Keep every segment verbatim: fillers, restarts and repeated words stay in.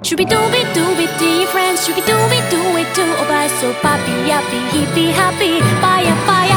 Shooby-dooby-dooby, dear friends, shooby-dooby-doo it too. Oh, bye, so happy, happy, hippie, happy, bye, bye.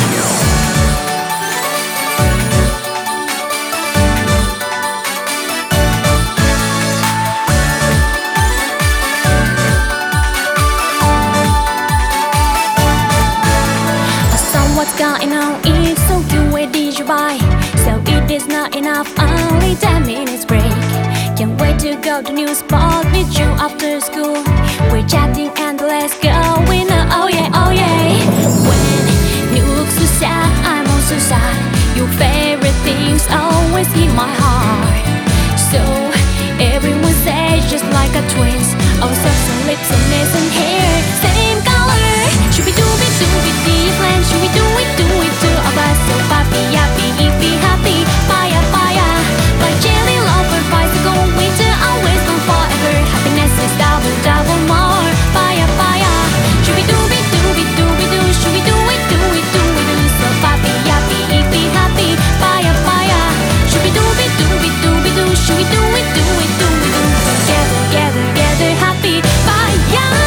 What's going on? It's so good, where did you buy? So it is not enough, only ten minutes break. Can't wait to go to new spot with you after school. We're chatting and let's go, we know, oh yeah, oh yeah. When you look so sad, I'm also sad. Your favorite things always hit my heart. So everyone says just like a twins. Oh, socks and lips and nails and hair, same color. Shooby-dooby-dooby, different. Shooby-doo-it-do-it too. Oh, but so happy, happy, hippie, happy, bye, bye. Like jelly lover, bicycle, winter, always gone forever. Happiness is double, double more, bye, bye. Shooby-dooby-dooby-dooby-doo, shooby-doo-it-do-it-do-it-do. So happy, happy, hippie, happy, bye, bye. Shooby-dooby-dooby-dooby-doo, shooby-doo-it-do-it-do-it-do. Together, together, together, happy, bye, bye.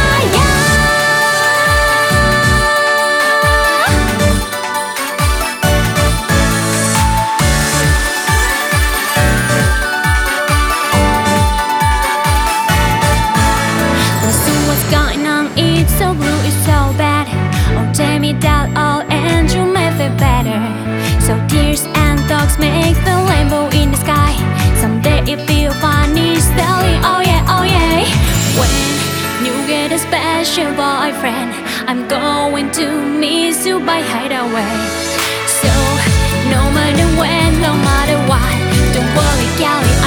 It's so blue, it's so bad. Oh, tell me that all and you may feel better. So tears and dogs make the rainbow in the sky. Someday if you find it styling, oh yeah, oh yeah. When you get a special boyfriend, I'm going to miss you by hideaway. So no matter when, no matter what, don't worry, gal.